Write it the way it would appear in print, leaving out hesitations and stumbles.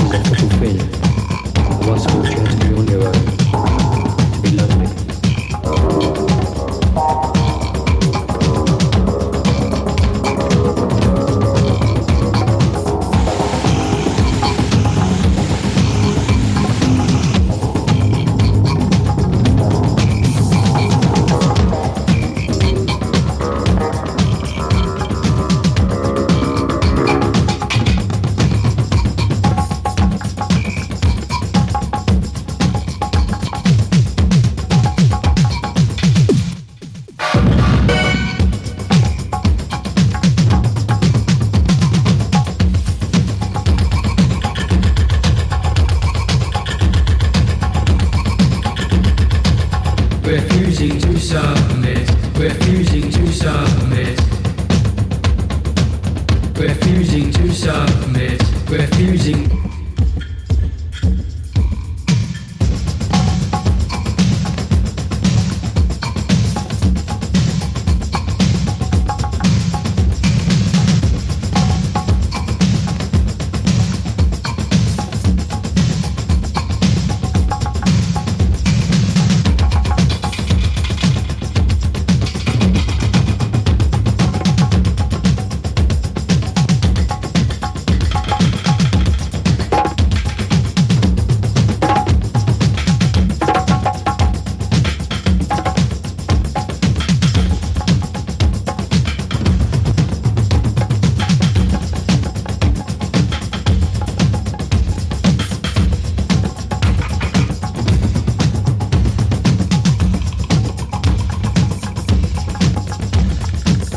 is a fulfilled. Once you share to be on your own, to be lonely. Refusing to submit, refusing to submit, refusing to submit.